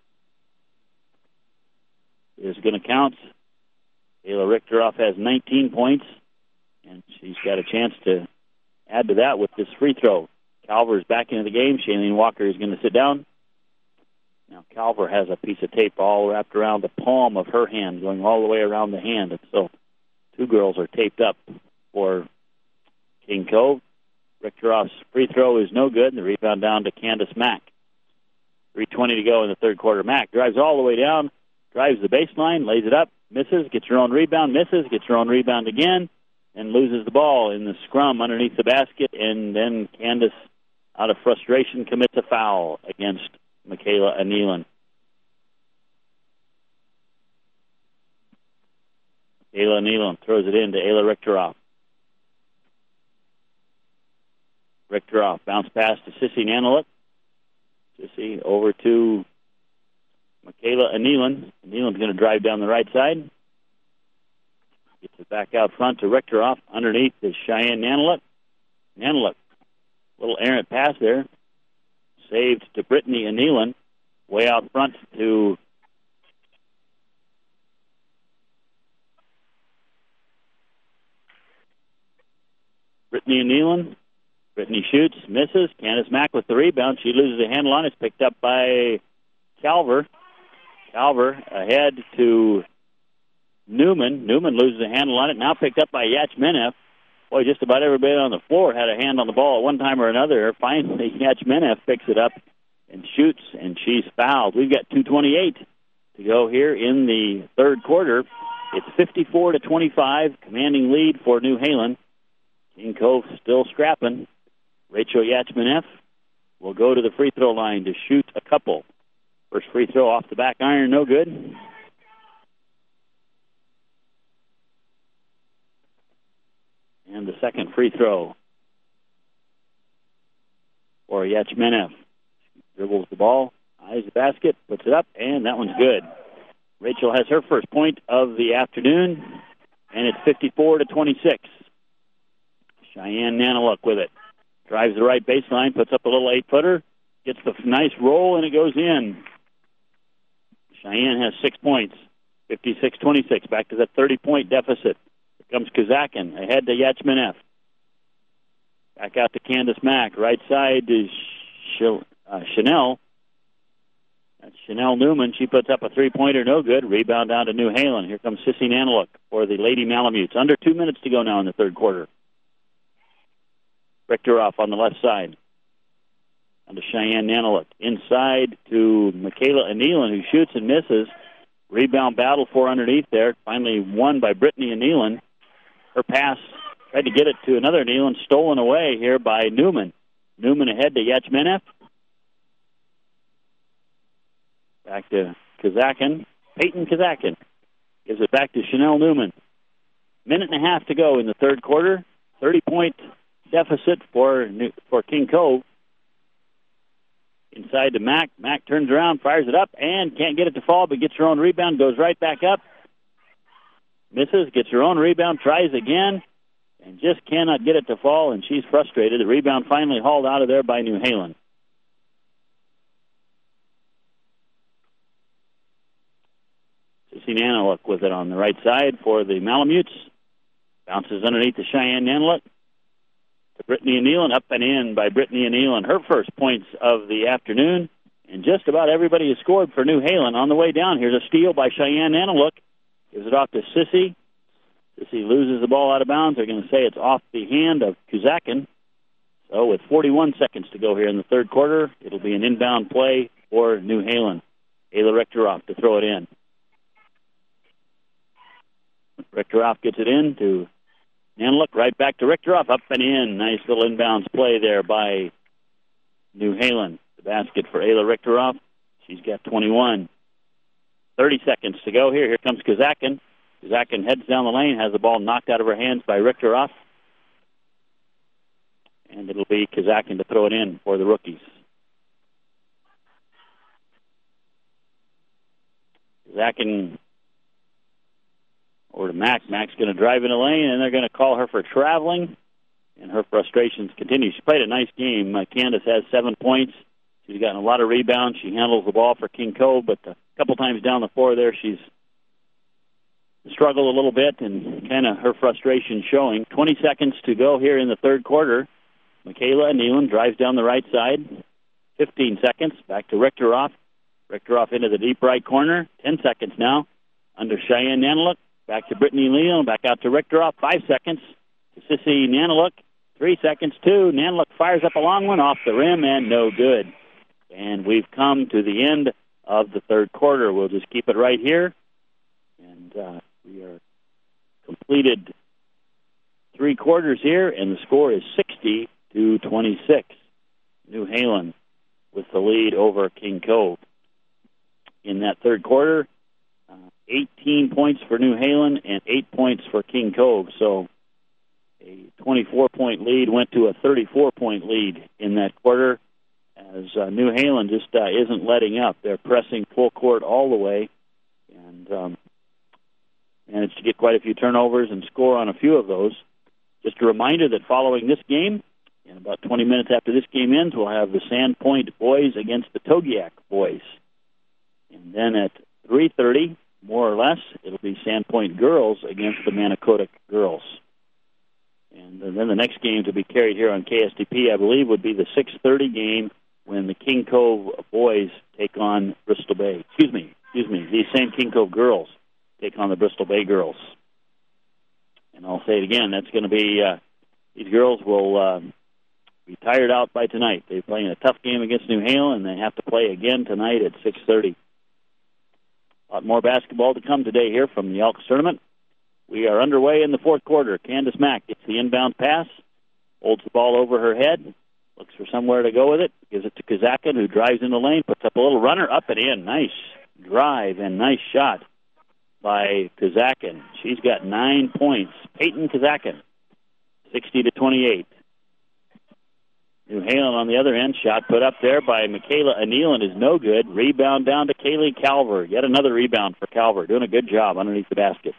is going to count. Ayla Richteroff has nineteen points, and she's got a chance to add to that with this free throw. Calver's back into the game. Shailene Walker is going to sit down. Now Calver has a piece of tape all wrapped around the palm of her hand, going all the way around the hand. And so two girls are taped up for King Cove. Richteroff's free throw is no good, and the rebound down to Candace Mack. three twenty to go in the third quarter. Mack drives all the way down, drives the baseline, lays it up, misses, gets her own rebound, misses, gets her own rebound again, and loses the ball in the scrum underneath the basket, and then Candace, out of frustration, commits a foul against Michaela Anelan. Michaela Anelan throws it in to Ayla Richteroff. Richteroff bounce pass to Sissy Nanaluk. Sissy over to Michaela Anelan. Anelan's going to drive down the right side. Gets it back out front to Richteroff. Underneath is Cheyenne Nanaluk. Nanaluk, little errant pass there. Saved to Brittany Anelan. Way out front to Brittany Anelan. Brittany shoots, misses. Candace Mack with the rebound. She loses a handle on it. It's picked up by Calver. Calver ahead to Newman. Newman loses a handle on it. Now picked up by Yachmenev. Boy, just about everybody on the floor had a hand on the ball at one time or another. Finally, Yachmenev picks it up and shoots, and she's fouled. We've got two twenty-eight to go here in the third quarter. It's fifty-four to twenty-five, commanding lead for New Halen. King Cove still scrapping. Rachel Yachmenev will go to the free throw line to shoot a couple. First free throw off the back iron, no good. And the second free throw for Yachmenev. Dribbles the ball, eyes the basket, puts it up, and that one's good. Rachel has her first point of the afternoon, and it's fifty-four to twenty-six. Cheyenne Nanaluk with it. Drives the right baseline, puts up a little eight-footer, gets the nice roll, and it goes in. Cheyenne has six points, fifty-six twenty-six, back to that thirty-point deficit. Here comes Kazakin, ahead to Yachmenev. Back out to Candace Mack, right side to Ch- uh, Chanel. That's Chanel Newman. She puts up a three-pointer, no good. Rebound down to New Halen. Here comes Sissy Nanaluk for the Lady Malamutes. Under two minutes to go now in the third quarter. Richter off on the left side. On to Cheyenne Nanaluk. Inside to Michaela Anealon, who shoots and misses. Rebound battle for underneath there. Finally won by Brittany Anealon. Her pass tried to get it to another Anealon. Stolen away here by Newman. Newman ahead to Yachmenev. Back to Kazakin. Peyton Kazakin gives it back to Chanel Newman. Minute and a half to go in the third quarter. thirty-point deficit for for King Cove. Inside to Mack. Mack turns around, fires it up, and can't get it to fall, but gets her own rebound, goes right back up. Misses, gets her own rebound, tries again, and just cannot get it to fall, and she's frustrated. The rebound finally hauled out of there by New Halen. Sissy Nanaluk with it on the right side for the Malamutes. Bounces underneath the Cheyenne Nanaluk. To Brittany Anealon, up and in by Brittany Anealon. Her first points of the afternoon. And just about everybody has scored for New Halen. On the way down, here's a steal by Cheyenne Nanaluk. Gives it off to Sissy. Sissy loses the ball out of bounds. They're going to say it's off the hand of Kuzakin. So with forty-one seconds to go here in the third quarter, it'll be an inbound play for New Halen. Ayla Rechteroff to throw it in. Rechteroff gets it in to Nanaluk, right back to Rechteroff, up and in. Nice little inbounds play there by New Halen. The basket for Ayla Rechteroff. She's got twenty-one. thirty seconds to go here. Here comes Kazakin. Kazakin heads down the lane, has the ball knocked out of her hands by Rechteroff. And it'll be Kazakin to throw it in for the rookies. Kazakin over to Mack. Mack's going to drive in the lane, and they're going to call her for traveling. And her frustrations continue. She played a nice game. Uh, Candace has seven points. She's gotten a lot of rebounds. She handles the ball for King Cove, but a couple times down the floor there, she's struggled a little bit, and kind of her frustration showing. twenty seconds to go here in the third quarter. Michaela Anealon drives down the right side. fifteen seconds. Back to Rechteroff. Rechteroff into the deep right corner. ten seconds now. Under Cheyenne Nanaluk. Back to Brittany Leon, back out to Rechteroff, five seconds. To Sissy Nanaluk, three seconds, two. Nanaluk fires up a long one off the rim, and no good. And we've come to the end of the third quarter. We'll just keep it right here. And uh, we are completed three quarters here, and the score is sixty to twenty-six. New Halen with the lead over King Cove. In that third quarter, eighteen points for New Halen and eight points for King Cove. So a twenty-four point lead went to a thirty-four point lead in that quarter as uh, New Halen just uh, isn't letting up. They're pressing full court all the way and um, managed to get quite a few turnovers and score on a few of those. Just a reminder that following this game, in about twenty minutes after this game ends, we'll have the Sandpoint boys against the Togiak boys. And then at three thirty, more or less, it'll be Sandpoint girls against the Manicota girls. And then the next game to be carried here on K S T P, I believe, would be the six thirty game when the King Cove boys take on Bristol Bay. Excuse me, excuse me, these same King Cove girls take on the Bristol Bay girls. And I'll say it again, that's going to be, uh, these girls will uh, be tired out by tonight. They're playing a tough game against New Halen, and they have to play again tonight at six thirty. A lot more basketball to come today here from the Elks tournament. We are underway in the fourth quarter. Candace Mack gets the inbound pass, holds the ball over her head, looks for somewhere to go with it, gives it to Kazakin, who drives in the lane, puts up a little runner, up and in. Nice drive and nice shot by Kazakin. She's got nine points. Peyton Kazakin, sixty to twenty-eight. New Halen on the other end, shot put up there by Michaela Anealon is no good. Rebound down to Kaylee Calver. Yet another rebound for Calver. Doing a good job underneath the basket.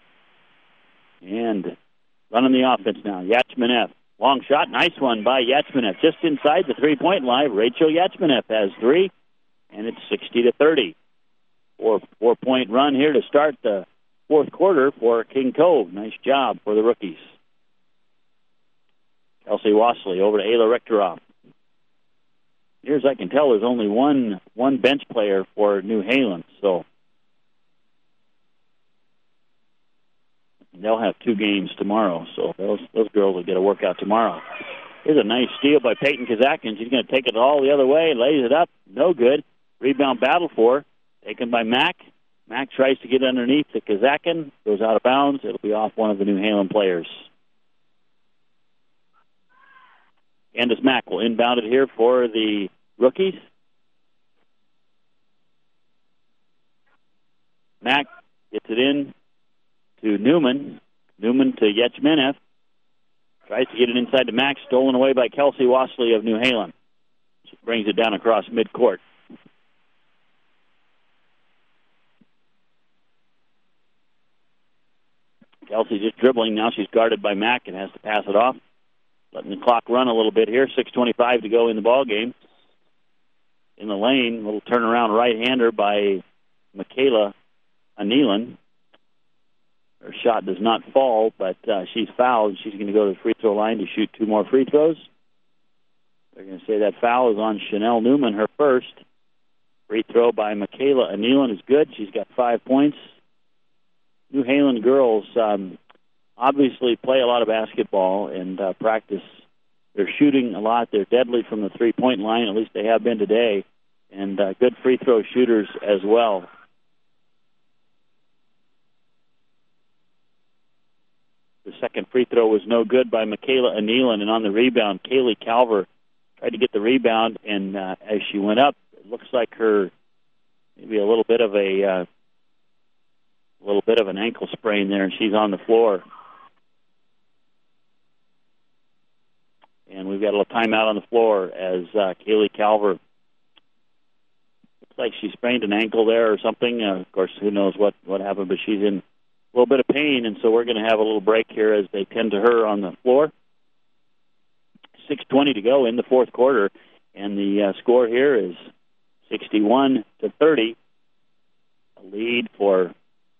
And running the offense now. Yachmenev. Long shot. Nice one by Yachmenev. Just inside the three-point line. Rachel Yachmenev has three. And it's sixty to thirty. Four, four-point run here to start the fourth quarter for King Cove. Nice job for the rookies. Kelsey Wassley over to Ayla Rechteroff. Here, as I can tell, there's only one one bench player for New Halen. So they'll have two games tomorrow. So those those girls will get a workout tomorrow. Here's a nice steal by Peyton Kazakin. She's going to take it all the other way, lays it up. No good. Rebound battle for, taken by Mack. Mack tries to get underneath to Kazakin. Goes out of bounds. It'll be off one of the New Halen players. Candace Mack will inbound it here for the rookies. Mack gets it in to Newman. Newman to Yechmenev. Tries to get it inside to Mack. Stolen away by Kelsey Wassley of New Halen. She brings it down across midcourt. Kelsey just dribbling. Now she's guarded by Mack and has to pass it off. Letting the clock run a little bit here. six twenty-five to go in the ball game. In the lane, little turnaround right-hander by Michaela Anelan. Her shot does not fall, but uh, she's fouled. She's going to go to the free throw line to shoot two more free throws. They're going to say that foul is on Chanel Newman, her first. Free throw by Michaela Anelan is good. She's got five points. New Halen girls um, obviously play a lot of basketball and uh, practice. They're shooting a lot. They're deadly from the three-point line. At least they have been today. And uh, good free throw shooters as well. The second free throw was no good by Michaela Anelan, and on the rebound, Kaylee Calver tried to get the rebound, and uh, as she went up, it looks like her maybe a little bit of a uh, a little bit of an ankle sprain there, and she's on the floor. And we've got a little timeout on the floor as uh, Kaylee Calver looks like she sprained an ankle there or something. Uh, of course, who knows what, what happened, but she's in a little bit of pain, and so we're going to have a little break here as they tend to her on the floor. six twenty to go in the fourth quarter, and the uh, score here is sixty-one to thirty. A lead for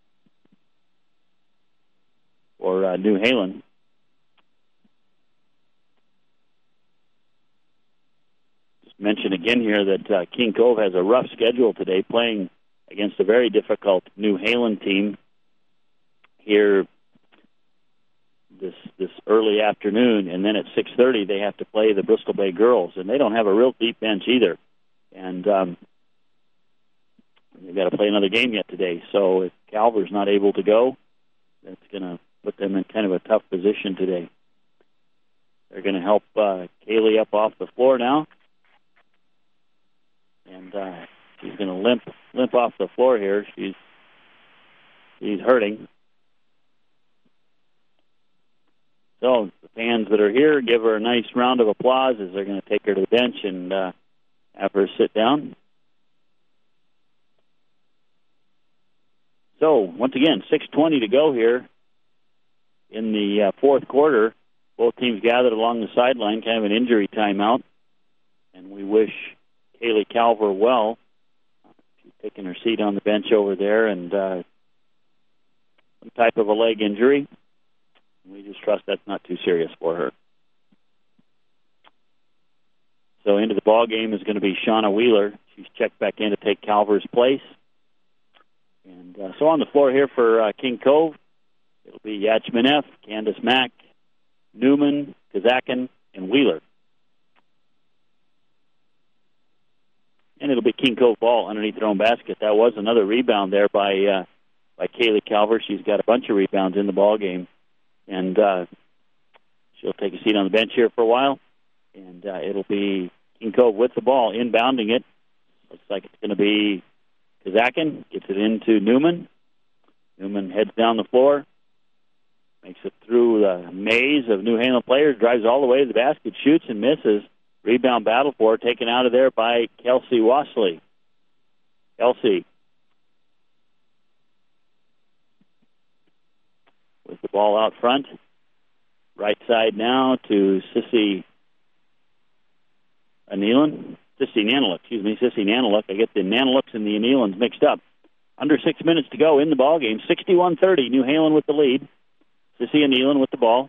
for uh, New Halen. Just mention again here that uh, King Cove has a rough schedule today, playing against a very difficult New Halen team here this this early afternoon, and then at six thirty they have to play the Bristol Bay girls, and they don't have a real deep bench either, and um, they've got to play another game yet today. So if Calver's not able to go, that's going to put them in kind of a tough position today. They're going to help uh, Kaylee up off the floor now, and uh, she's going to limp limp off the floor here. She's she's hurting. So the fans that are here give her a nice round of applause as they're going to take her to the bench and uh, have her sit down. So once again, six twenty to go here in the uh, fourth quarter. Both teams gathered along the sideline, kind of an injury timeout. And we wish Kaylee Calver well. She's taking her seat on the bench over there, and uh, some type of a leg injury. We just trust that's not too serious for her. So into the ball game is going to be Shauna Wheeler. She's checked back in to take Calver's place. And uh, so on the floor here for uh, King Cove, it'll be Yachmenev, Candace Mack, Newman, Kazakin, and Wheeler. And it'll be King Cove ball underneath their own basket. That was another rebound there by uh, by Kaylee Calver. She's got a bunch of rebounds in the ball game. And uh, she'll take a seat on the bench here for a while. And uh, it'll be King Cove with the ball, inbounding it. Looks like it's going to be Kazakin. Gets it into Newman. Newman heads down the floor. Makes it through the maze of New Halen players. Drives all the way to the basket. Shoots and misses. Rebound battle for, taken out of there by Kelsey Wassley. Kelsey with the ball out front. Right side now to Sissy Anelan. Sissy Nanaluk, excuse me, Sissy Nanaluk. I get the Nanaluks and the Anelans mixed up. Under six minutes to go in the ball game. sixty-one thirty, New Halen with the lead. Sissy Anelan with the ball.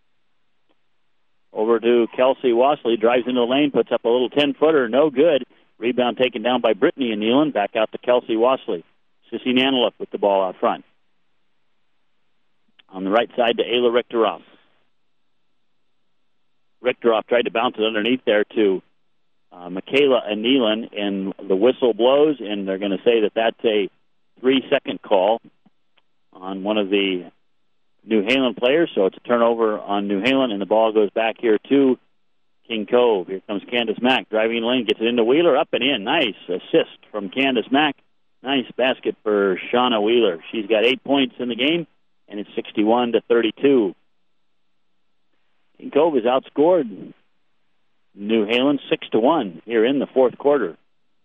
Over to Kelsey Wassley. Drives into the lane, puts up a little ten-footer. No good. Rebound taken down by Brittany and Nealon. Back out to Kelsey Wasley. Sissy Nanaluk with the ball out front. On the right side to Ayla Richteroff. Richteroff tried to bounce it underneath there to uh, Michaela Nealon, and the whistle blows, and they're going to say that that's a three-second call on one of the New Halen players, so it's a turnover on New Halen, and the ball goes back here to King Cove. Here comes Candace Mack driving the lane, gets it into Wheeler, up and in. Nice assist from Candace Mack. Nice basket for Shauna Wheeler. She's got eight points in the game, and it's sixty-one to thirty-two. King Cove is outscored New Halen six to one here in the fourth quarter.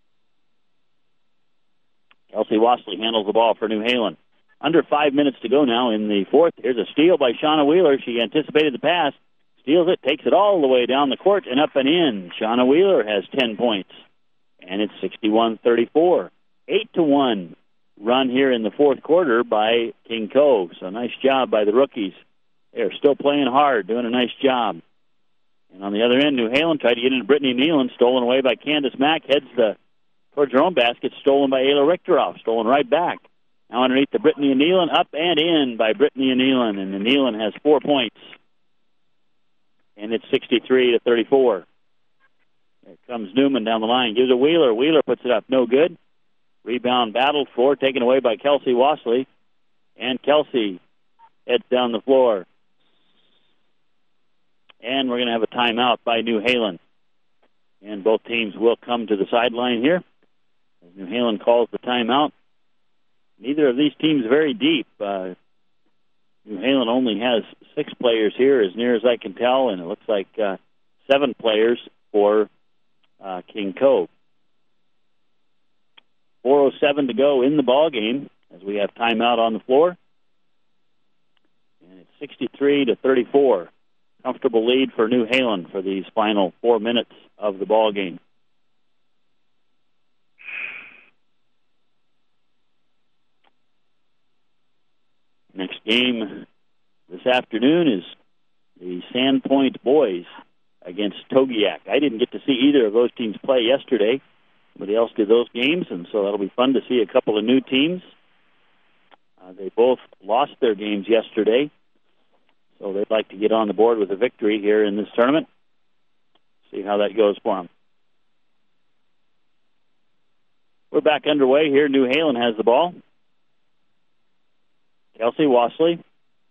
Kelsey Wasley handles the ball for New Halen. Under five minutes to go now in the fourth. Here's a steal by Shauna Wheeler. She anticipated the pass, steals it, takes it all the way down the court and up and in. Shauna Wheeler has ten points, and it's sixty-one thirty-four. eight to one run here in the fourth quarter by King Cove. So nice job by the rookies. They're still playing hard, doing a nice job. And on the other end, New Halen tried to get into Brittany Nealon, stolen away by Candace Mack, heads the, towards her own basket, stolen by Ayla Richteroff, stolen right back. Now underneath the Brittany Nealon, up and in by Brittany Nealon, and the Nealon has four points. And it's sixty-three to thirty-four. There comes Newman down the line, gives a Wheeler. Wheeler puts it up, no good. Rebound battled for, taken away by Kelsey Wasley. And Kelsey heads down the floor. And we're going to have a timeout by New Halen. And both teams will come to the sideline here. New Halen calls the timeout. Neither of these teams very deep. Uh, New Halen only has six players here, as near as I can tell, and it looks like uh, seven players for uh, King Cove. four oh seven to go in the ball game as we have timeout on the floor. And it's sixty-three to thirty-four. Comfortable lead for New Halen for these final four minutes of the ball game. Next game this afternoon is the Sandpoint boys against Togiak. I didn't get to see either of those teams play yesterday. Somebody else did those games, and so that'll be fun to see a couple of new teams. Uh, they both lost their games yesterday, so they'd like to get on the board with a victory here in this tournament. See how that goes for them. We're back underway here. New Halen has the ball. Kelsey Wasley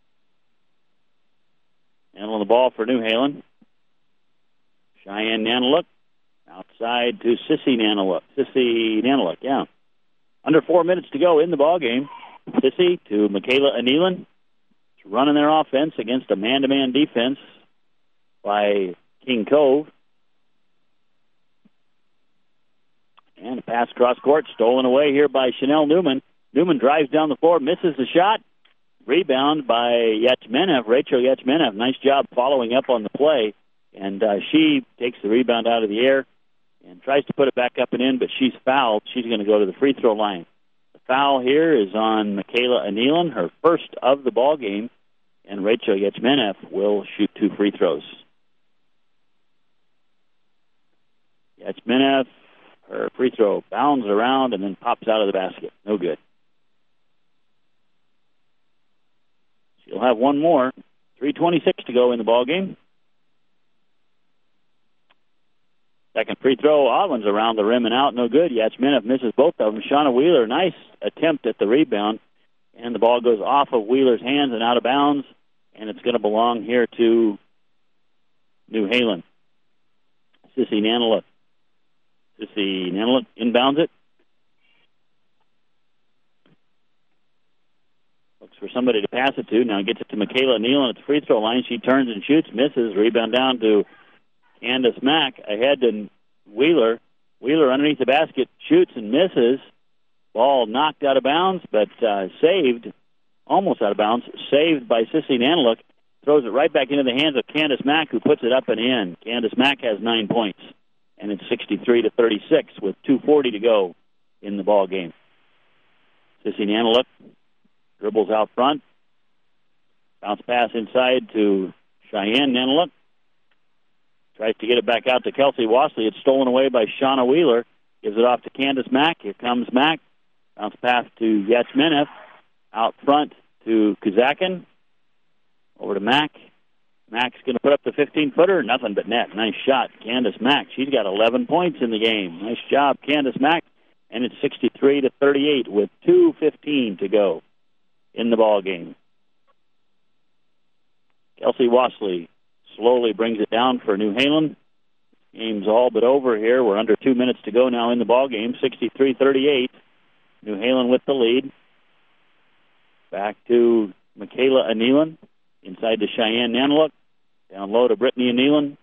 handling the ball for New Halen. Cheyenne Nanaluk outside to Sissy Nanaluk. Sissy Nanaluk, yeah. Under four minutes to go in the ball game. Sissy to Michaela Nealon. Running their offense against a man-to-man defense by King Cove. And a pass across court, stolen away here by Chanel Newman. Newman drives down the floor, misses the shot. Rebound by Yachmenev, Rachel Yachmenev. Nice job following up on the play. And uh, she takes the rebound out of the air and tries to put it back up and in, but she's fouled. She's going to go to the free throw line. The foul here is on Michaela Nealon, her first of the ball game, and Rachel Yachmenev will shoot two free throws. Yachmenev, her free throw bounds around and then pops out of the basket. No good. She'll have one more. three twenty-six to go in the ball game. Second free throw, Otlin's around the rim and out, no good. Yachmenev misses both of them. Shauna Wheeler, nice attempt at the rebound, and the ball goes off of Wheeler's hands and out of bounds, and it's going to belong here to New Halen. Sissy Nanaluk. Sissy Nanaluk inbounds it. Looks for somebody to pass it to. Now gets it to Michaela Nealon at the free throw line. She turns and shoots, misses. Rebound down to Candace Mack. Ahead to Wheeler. Wheeler underneath the basket, shoots and misses. Ball knocked out of bounds, but uh, saved, almost out of bounds, saved by Sissy Nanaluk. Throws it right back into the hands of Candace Mack, who puts it up and in. Candace Mack has nine points, and it's sixty-three to thirty-six with two forty to go in the ball game. Sissy Nanaluk dribbles out front. Bounce pass inside to Cheyenne Nanaluk. Tries to get it back out to Kelsey Wasley. It's stolen away by Shauna Wheeler. Gives it off to Candace Mack. Here comes Mack. Bounce pass to Yachmenev. Out front to Kazakin. Over to Mack. Mack's going to put up the fifteen-footer. Nothing but net. Nice shot, Candace Mack. She's got eleven points in the game. Nice job, Candace Mack. And it's sixty-three to thirty-eight with two fifteen to go in the ball game. Kelsey Wasley slowly brings it down for New Halen. Game's all but over here. We're under two minutes to go now in the ball game. sixty-three thirty-eight. New Halen with the lead. Back to Michaela Anelan. Inside to Cheyenne Nanaluk. Down low to Brittany Anelan.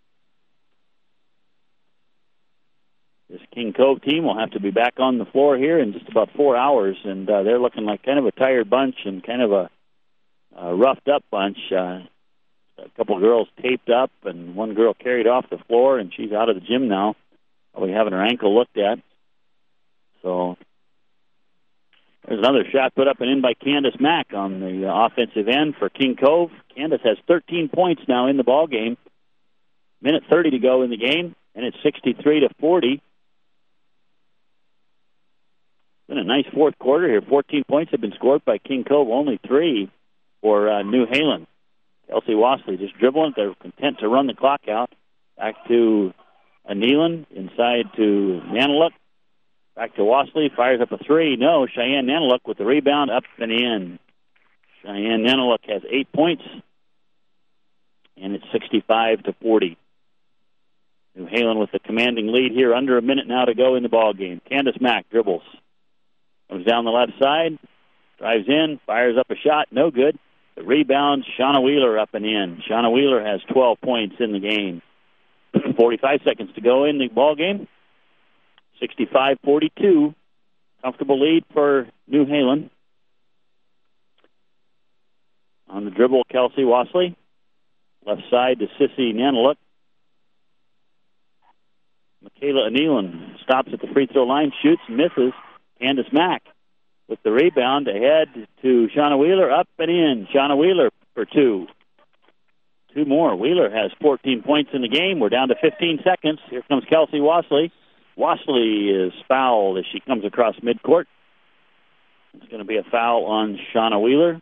This King Cove team will have to be back on the floor here in just about four hours, and uh, they're looking like kind of a tired bunch and kind of a, a roughed-up bunch. Uh, a couple of girls taped up, and one girl carried off the floor, and she's out of the gym now, probably having her ankle looked at. So there's another shot put up and in by Candace Mack on the uh, offensive end for King Cove. Candace has thirteen points now in the ball game. Minute thirty to go in the game, and it's sixty-three to forty. Been a nice fourth quarter here. fourteen points have been scored by King Cove, only three for uh, New Halen. Kelsey Wasley just dribbling. They're content to run the clock out. Back to Anelan, inside to Nanaluk. Back to Wasley, fires up a three. No, Cheyenne Nanaluk with the rebound, up and in. Cheyenne Nanaluk has eight points, and it's sixty-five to forty. New Halen with the commanding lead here, under a minute now to go in the ball game. Candace Mack dribbles. Comes down the left side, drives in, fires up a shot, no good. The rebound, Shauna Wheeler up and in. Shauna Wheeler has twelve points in the game. forty-five seconds to go in the ball game. sixty-five forty-two. Comfortable lead for New Halen. On the dribble, Kelsey Wasley. Left side to Sissy Nanaluk. Michaela Anelan stops at the free throw line, shoots, misses. Candace Mack with the rebound ahead to Shauna Wheeler, up and in. Shauna Wheeler for two. Two more. Wheeler has fourteen points in the game. We're down to fifteen seconds. Here comes Kelsey Wasley. Wasley is fouled as she comes across midcourt. It's going to be a foul on Shauna Wheeler.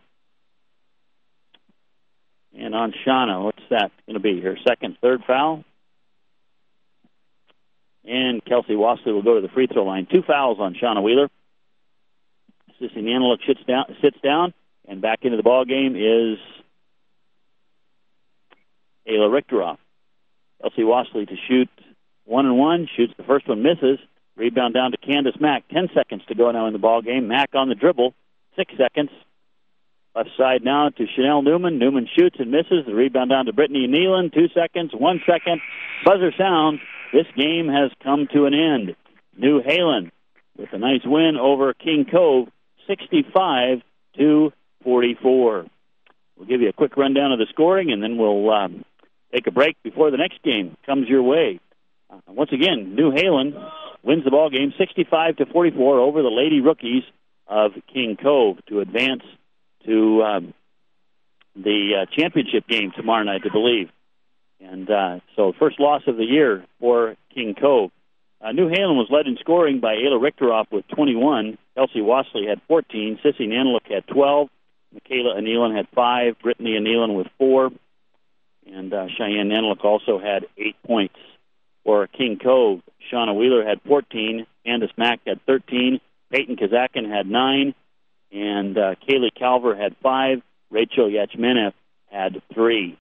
And on Shauna, what's that going to be? Her second, third foul? And Kelsey Wasley will go to the free throw line. Two fouls on Shauna Wheeler. Sissy Nanaluk sits down, sits down, and back into the ball game is Ayla Richteroff. Kelsey Wasley to shoot one and one, shoots the first one, misses. Rebound down to Candace Mack. Ten seconds to go now in the ball game. Mack on the dribble. Six seconds. Left side now to Chanel Newman. Newman shoots and misses. The rebound down to Brittany Nealon. Two seconds. One second. Buzzer sounds. This game has come to an end. New Halen with a nice win over King Cove, sixty-five to forty-four. We'll give you a quick rundown of the scoring, and then we'll um, take a break before the next game comes your way. Uh, once again, New Halen wins the ball game sixty-five to forty-four over the Lady Rookies of King Cove to advance to um, the uh, championship game tomorrow night, I believe. And uh, so first loss of the year for King Cove. Uh, New Halen was led in scoring by Ayla Richteroff with twenty-one. Kelsey Wasley had fourteen. Sissy Nanaluk had twelve. Michaela Anelan had five. Brittany Anelan with four. And uh, Cheyenne Nanaluk also had eight points. For King Cove, Shauna Wheeler had fourteen. Candace Mack had thirteen. Peyton Kazakin had nine. And uh, Kaylee Calver had five. Rachel Yachmenev had three.